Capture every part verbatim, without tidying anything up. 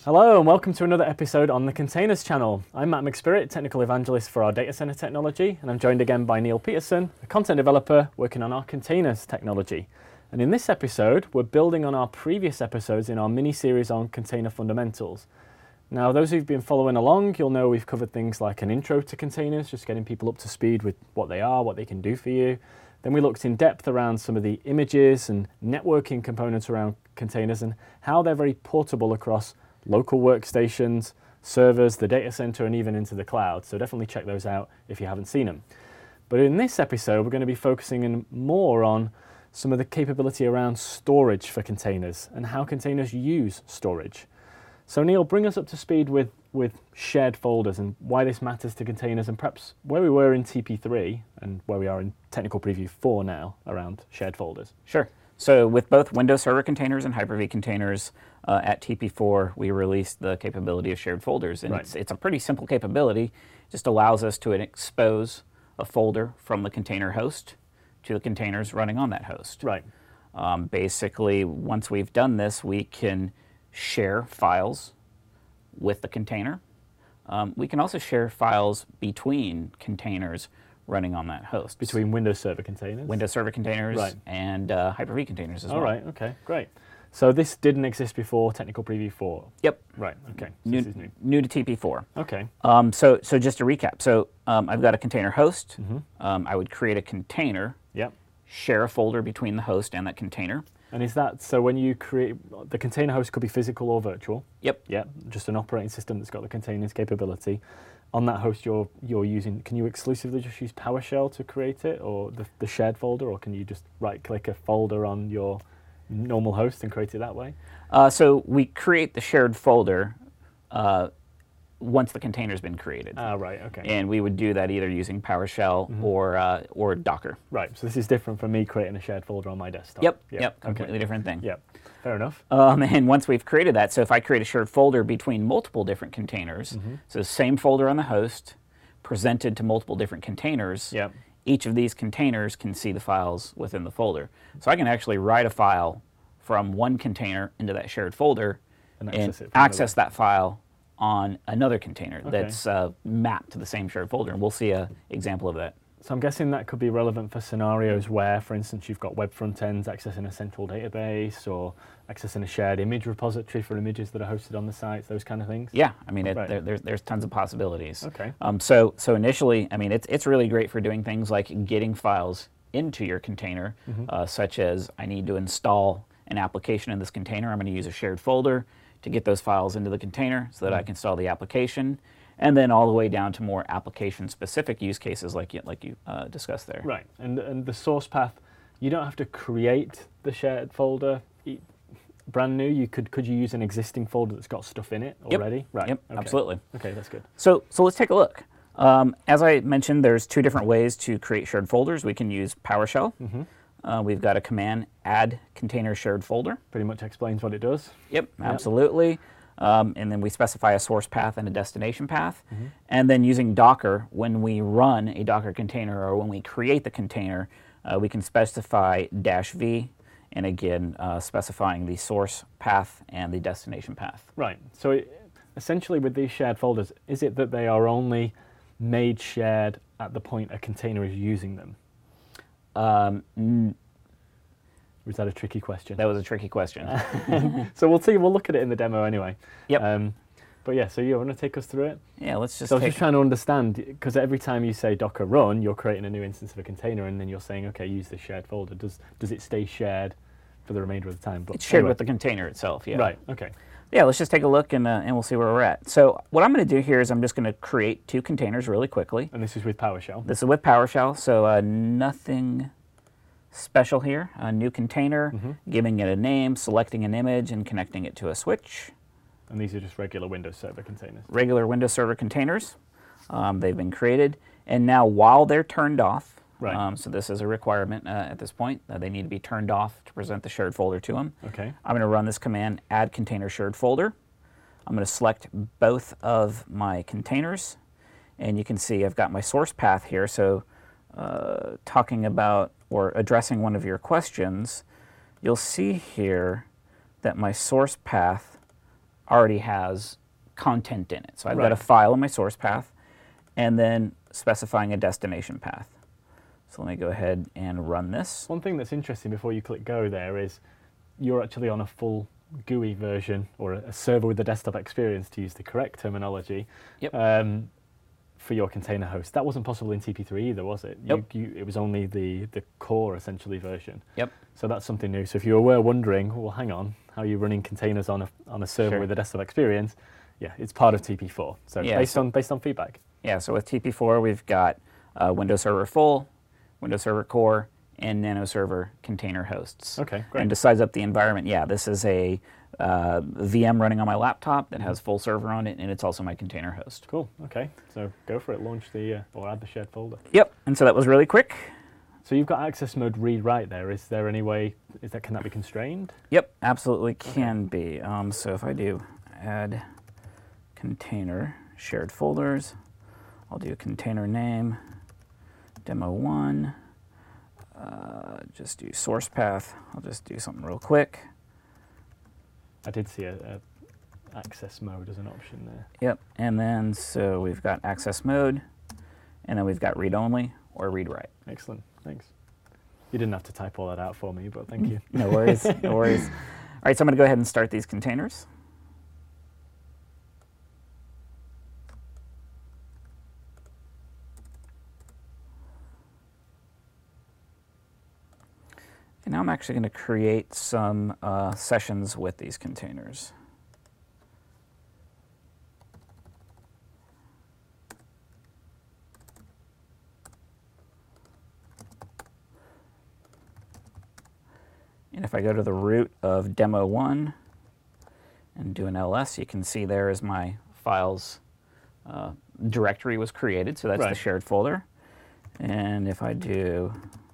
Hello and welcome to another episode on the Containers channel. I'm Matt McSpirit, Technical Evangelist for our data center technology, and I'm joined again by Neil Peterson, a content developer working on our containers technology. And in this episode, we're building on our previous episodes in our mini-series on container fundamentals. Now, those who've been following along, you'll know we've covered things like an intro to containers, just getting people up to speed with what they are, what they can do for you. Then we looked in depth around some of the images and networking components around containers and how they're very portable across local workstations, servers, the data center, and even into the cloud. So definitely check those out if you haven't seen them. But in this episode, we're going to be focusing in more on some of the capability around storage for containers and how containers use storage. So Neil, bring us up to speed with, with shared folders and why this matters to containers, and perhaps where we were in T P three and where we are in Technical Preview four now around shared folders. Sure. So with both Windows Server containers and Hyper-V containers, uh, at T P four, we released the capability of shared folders. And right. it's, it's a pretty simple capability. It just allows us to expose a folder from the container host to the containers running on that host. Right. Um, basically, once we've done this, we can share files with the container. Um, we can also share files between containers running on that host. Between Windows Server containers? Windows Server containers right. and uh, Hyper-V containers as All well. right, okay, great. So this didn't exist before Technical Preview four? Yep. Right, okay. So New, this is new. new to T P four. Okay. Um, so, so just to recap, so um, I've got a container host. Mm-hmm. um, I would create a container, Yep. share a folder between the host and that container. And is that, so when you create, the container host could be physical or virtual? Yep. Yeah, just an operating system that's got the containers capability. On that host you're you're using, can you exclusively just use PowerShell to create it, or the, the shared folder, or can you just right-click a folder on your normal host and create it that way? Uh, so we create the shared folder uh, once the container's been created. Ah, right, okay. And we would do that either using PowerShell Mm-hmm. or uh, or Docker. Right, so this is different from me creating a shared folder on my desktop. Yep, Yep, yep, okay. completely different thing. Yep, fair enough. Um, and once we've created that, so if I create a shared folder between multiple different containers, Mm-hmm. so same folder on the host, presented to multiple different containers, Yep. each of these containers can see the files within the folder. So I can actually write a file from one container into that shared folder And and access it from access that file on another container Okay. that's uh, mapped to the same shared folder. And we'll see an example of that. So I'm guessing that could be relevant for scenarios where, for instance, you've got web front ends accessing a central database or accessing a shared image repository for images that are hosted on the sites, those kind of things? Yeah, I mean, it, Right. there, there's, there's tons of possibilities. Okay. Um, so, so initially, I mean, it's, it's really great for doing things like getting files into your container, Mm-hmm. uh, such as I need to install an application in this container. I'm going to use a shared folder to get those files into the container so that Mm-hmm. I can install the application, and then all the way down to more application-specific use cases like you, like you uh, discussed there. Right, and and the source path, you don't have to create the shared folder e- brand new. You could could you use an existing folder that's got stuff in it Yep. already? Right. Yep, okay. absolutely. Okay, that's good. So, so let's take a look. Um, as I mentioned, there's two different ways to create shared folders. We can use PowerShell. Mm-hmm. Uh, we've got a command, add container shared folder. Pretty much explains what it does. Yep, absolutely. Um, and then we specify a source path and a destination path. Mm-hmm. And then using Docker, when we run a Docker container or when we create the container, uh, we can specify dash V, and again, uh, specifying the source path and the destination path. Right. So it, essentially, with these shared folders, is it that they are only made shared at the point a container is using them? Um, n- Or is that a tricky question? that was a tricky question. So we'll see. We'll look at it in the demo anyway. Yep. Um, but yeah, so you want to take us through it? Yeah, let's just So I was take... just trying to understand, because every time you say Docker run, you're creating a new instance of a container, and then you're saying, okay, use this shared folder. Does does it stay shared for the remainder of the time? But It's shared anyway. with the container itself, yeah. Right, okay. Yeah, let's just take a look and, uh, and we'll see where we're at. So what I'm going to do here is I'm just going to create two containers really quickly. And this is with PowerShell? This is with PowerShell, so uh, nothing special here. A new container, Mm-hmm. giving it a name, selecting an image, and connecting it to a switch. And these are just regular Windows Server containers? Regular Windows Server containers. Um, they've been created. And now while they're turned off, Right. um, so this is a requirement uh, at this point, uh, they need to be turned off to present the shared folder to them. Okay. I'm going to run this command, add container shared folder. I'm going to select both of my containers, and you can see I've got my source path here. So uh, talking about or addressing one of your questions, you'll see here that my source path already has content in it. So I've Right. got a file in my source path, and then specifying a destination path. So let me go ahead and run this. One thing that's interesting before you click go there is you're actually on a full G U I version, or a server with the desktop experience, to use the correct terminology, Yep. um, for your container host. That wasn't possible in T P three either, was it? Nope. You, you, it was only the, the core, essentially, version. Yep. So that's something new. So if you were wondering, well, hang on, how are you running containers on a, on a server Sure. with a desktop experience? Yeah, it's part of T P four. So Yeah, based so- on based on feedback. Yeah, so with T P four, we've got uh, Windows Server Full, Windows Server Core, and Nano Server container hosts. Okay, great. And to size up the environment, yeah, this is a uh, V M running on my laptop that has full server on it, and it's also my container host. Cool. Okay. So go for it. Launch the uh, or add the shared folder. Yep, and so that was really quick. So you've got access mode read write there. Is there any way? Is that can that be constrained? Yep, absolutely can be. Um, so if I do add container shared folders, I'll do container name, demo one, uh, just do source path. I'll just do something real quick. I did see a, a access mode as an option there. Yep, and then so we've got access mode, and then we've got read only or read write. Excellent. Thanks. You didn't have to type all that out for me, but thank you. No worries, no worries. All right, so I'm going to go ahead and start these containers. And now I'm actually going to create some uh, sessions with these containers. And if I go to the root of demo one and do an L S, you can see there is my files uh, directory was created, so that's Right. the shared folder. And if I do,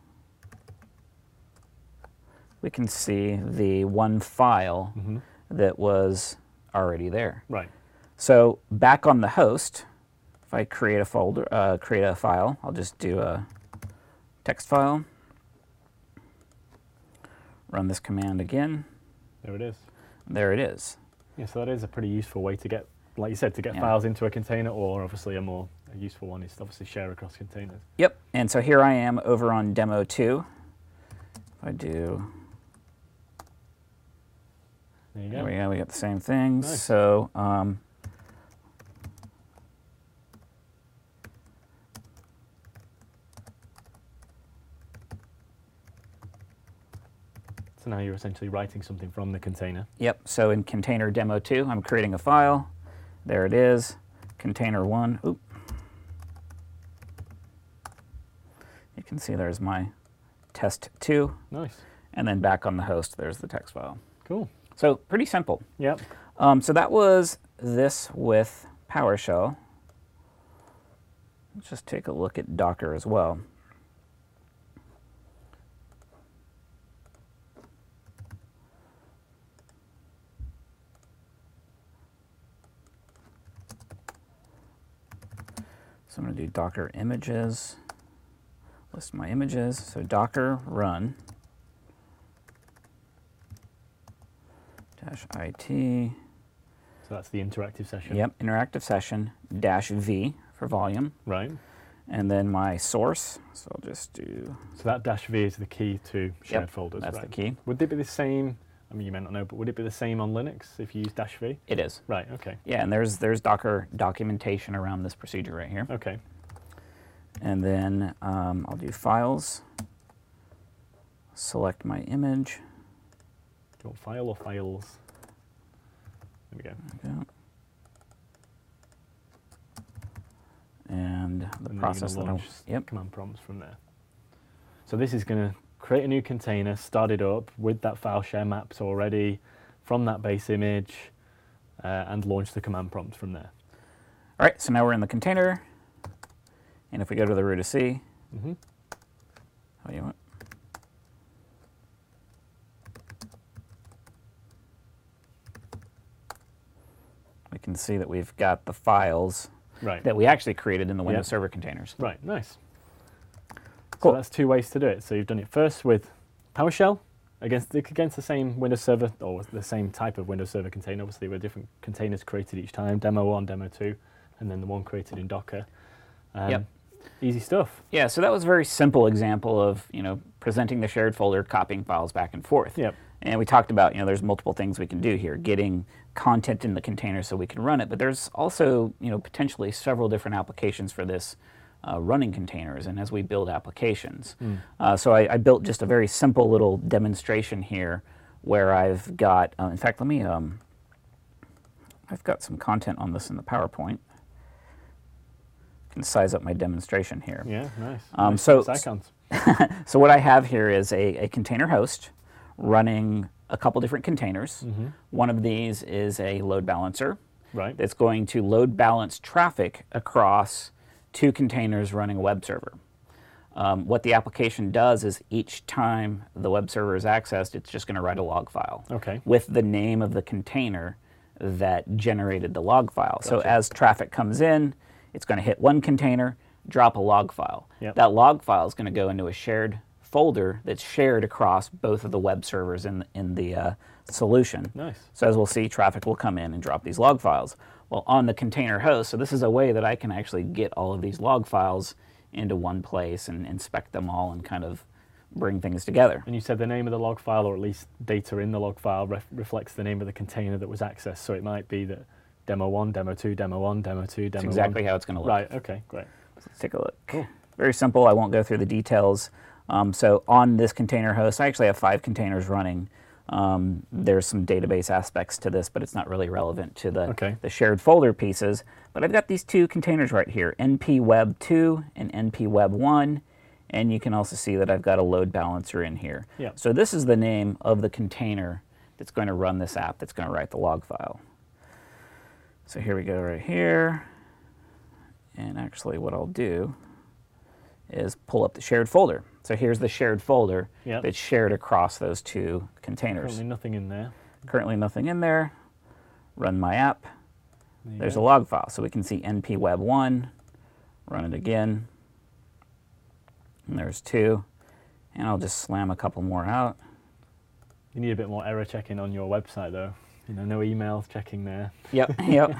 we can see the one file Mm-hmm. that was already there. Right. So back on the host, if I create a folder, uh, create a file, I'll just do a text file. Run this command again. There it is. There it is. Yeah. So that is a pretty useful way to get, like you said, to get Yeah. files into a container, or obviously a more a useful one is to obviously share across containers. Yep. And so here I am over on demo two. If I do, There you there go. we go. We got the same thing. Nice. So um, So now you're essentially writing something from the container. yep. So in container demo two, I'm creating a file. There it is. Container one. Oop. You can see there's my test two. Nice. And then back on the host, there's the text file. Cool. So pretty simple. Yep. Um, so that was this with PowerShell. Let's just take a look at Docker as well. So I'm going to do Docker images, list my images. So Docker run dash it. So that's the interactive session. Yep, interactive session dash V for volume, Right. and then my source. So I'll just do. So that dash V is the key to shared Yep, folders. that's right. the key. Would it be the same? I mean, you may not know, but would it be the same on Linux if you use dash V? It is. Right. Okay. Yeah, and there's there's Docker documentation around this procedure right here. Okay. And then um, I'll do files. Select my image. Do you want file or files? There we go. There we go. And the And then you're process gonna that I'll. launch Yep. command prompts from there. So this is going to create a new container, start it up with that file share mapped already from that base image, uh, and launch the command prompt from there. All right, so now we're in the container. And if we go to the root of C, Mm-hmm. what do you want? We can see that we've got the files Right. that we actually created in the Windows Yep. Server containers. Right. Nice. Cool. So that's two ways to do it. So you've done it first with PowerShell, against against the same Windows Server, or the same type of Windows Server container. Obviously, with different containers created each time, demo one, demo two, and then the one created in Docker. Um, Yep. Easy stuff. Yeah, so that was a very simple example of, you know, presenting the shared folder, copying files back and forth. Yep. And we talked about, you know, there's multiple things we can do here, getting content in the container so we can run it, but there's also, you know, potentially several different applications for this uh, running containers and as we build applications. Mm. Uh, so I, I built just a very simple little demonstration here where I've got, uh, in fact, let me, um, I've got some content on this in the PowerPoint. Can size up my demonstration here. Yeah, nice. Um, nice so, icons. so what I have here is a, a container host running a couple different containers. Mm-hmm. One of these is a load balancer. Right. That's going to load balance traffic across two containers running a web server. Um, what the application does is each time the web server is accessed, it's just going to write a log file okay. with the name of the container that generated the log file. Gotcha. So as traffic comes in, it's going to hit one container, drop a log file. Yep. That log file is going to go into a shared folder that's shared across both of the web servers in the, in the uh, solution. Nice. So as we'll see, traffic will come in and drop these log files. Well, on the container host, so this is a way that I can actually get all of these log files into one place and inspect them all and kind of bring things together. And you said the name of the log file, or at least data in the log file, ref reflects the name of the container that was accessed. So it might be that demo one, demo two, demo one, demo two, demo one. That's exactly how it's going to look. Right, okay, great. So let's take a look. Cool. Very simple. I won't go through the details. Um, so on this container host, I actually have five containers running. Um, there's some database aspects to this, but it's not really relevant to the, okay. the shared folder pieces. But I've got these two containers right here, N P Web two and N P Web one. And you can also see that I've got a load balancer in here. Yeah. So this is the name of the container that's going to run this app, that's going to write the log file. So here we go right here. And actually what I'll do is pull up the shared folder. So here's the shared folder yep. that's shared across those two containers. Currently nothing in there. Currently nothing in there. Run my app. There There's go. a log file. So we can see N P Web one. Run it again. And there's two. And I'll just slam a couple more out. You need a bit more error checking on your website though. You know, no email checking there. Yep, yep.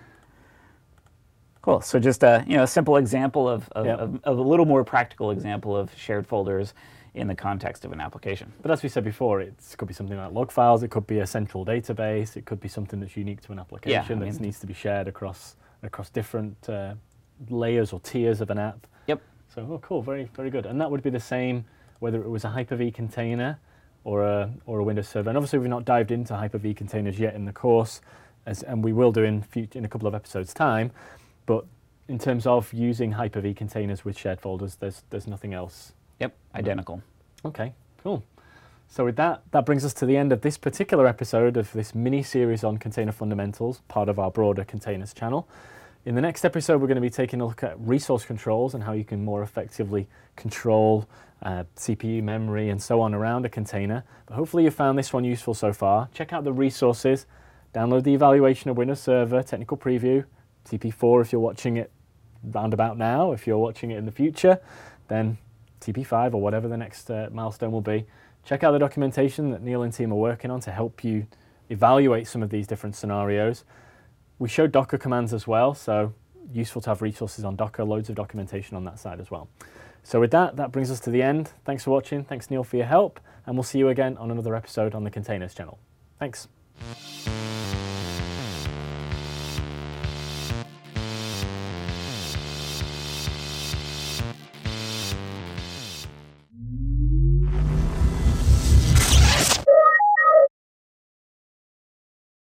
Cool. So just a you know a simple example of, of, yep. of, of a little more practical example of shared folders in the context of an application. But as we said before, it could be something like log files, it could be a central database, it could be something that's unique to an application yeah, I that mean, needs to be shared across across different uh, layers or tiers of an app. Yep. So, oh, cool, very very good. And that would be the same whether it was a Hyper-V container or a or a Windows Server. And obviously, we've not dived into Hyper-V containers yet in the course, as and we will do in future, in a couple of episodes' time. But in terms of using Hyper-V containers with shared folders, there's there's nothing else. Yep, identical. Okay, cool. So with that, that brings us to the end of this particular episode of this mini-series on container fundamentals, part of our broader containers channel. In the next episode, we're going to be taking a look at resource controls and how you can more effectively control uh, C P U, memory, and so on around a container. But hopefully you found this one useful so far. Check out the resources, download the evaluation of Windows Server, technical preview, T P four if you're watching it round about now. If you're watching it in the future, then T P five or whatever the next uh, milestone will be. Check out the documentation that Neil and team are working on to help you evaluate some of these different scenarios. We showed Docker commands as well, so useful to have resources on Docker, loads of documentation on that side as well. So with that, that brings us to the end. Thanks for watching, thanks Neil for your help, and we'll see you again on another episode on the Containers channel. Thanks.